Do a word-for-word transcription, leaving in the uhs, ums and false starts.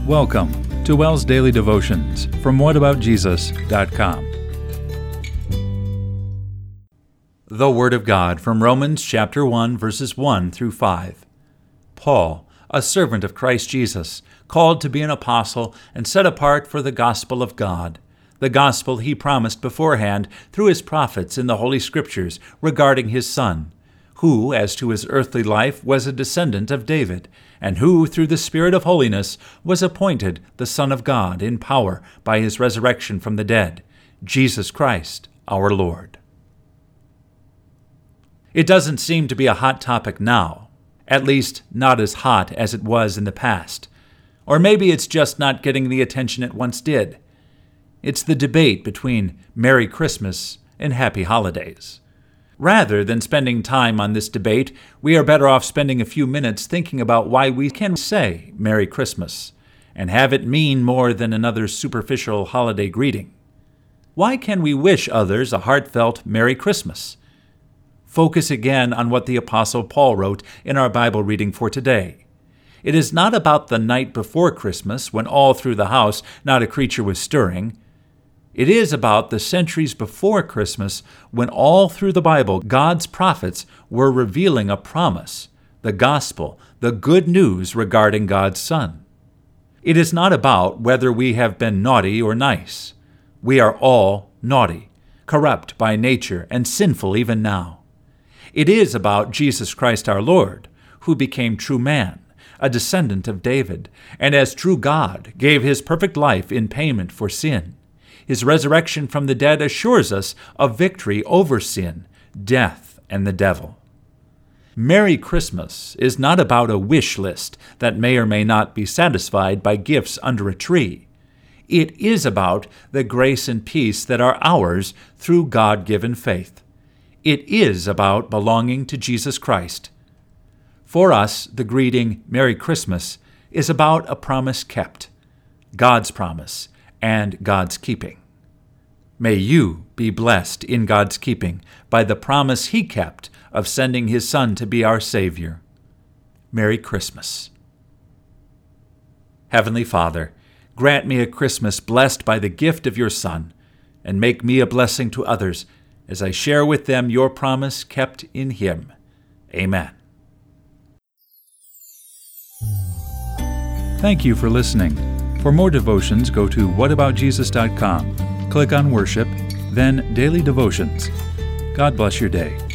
Welcome to WELS Daily Devotions from what about jesus dot com. The Word of God from Romans chapter one, verses one through five. Paul, a servant of Christ Jesus, called to be an apostle and set apart for the gospel of God, the gospel he promised beforehand through his prophets in the Holy Scriptures regarding his Son, who, as to his earthly life, was a descendant of David, and who, through the Spirit of holiness, was appointed the Son of God in power by his resurrection from the dead, Jesus Christ, our Lord. It doesn't seem to be a hot topic now, at least not as hot as it was in the past. Or maybe it's just not getting the attention it once did. It's the debate between Merry Christmas and Happy Holidays. Rather than spending time on this debate, we are better off spending a few minutes thinking about why we can say Merry Christmas and have it mean more than another superficial holiday greeting. Why can we wish others a heartfelt Merry Christmas? Focus again on what the Apostle Paul wrote in our Bible reading for today. It is not about the night before Christmas when all through the house not a creature was stirring. It is about the centuries before Christmas when all through the Bible God's prophets were revealing a promise, the gospel, the good news regarding God's Son. It is not about whether we have been naughty or nice. We are all naughty, corrupt by nature, and sinful even now. It is about Jesus Christ our Lord, who became true man, a descendant of David, and as true God gave his perfect life in payment for sin. His resurrection from the dead assures us of victory over sin, death, and the devil. Merry Christmas is not about a wish list that may or may not be satisfied by gifts under a tree. It is about the grace and peace that are ours through God-given faith. It is about belonging to Jesus Christ. For us, the greeting Merry Christmas is about a promise kept, God's promise, and God's keeping. May you be blessed in God's keeping by the promise He kept of sending His Son to be our Savior. Merry Christmas. Heavenly Father, grant me a Christmas blessed by the gift of your Son, and make me a blessing to others as I share with them your promise kept in Him. Amen. Thank you for listening. For more devotions, go to what about jesus dot com. Click on Worship, then Daily Devotions. God bless your day.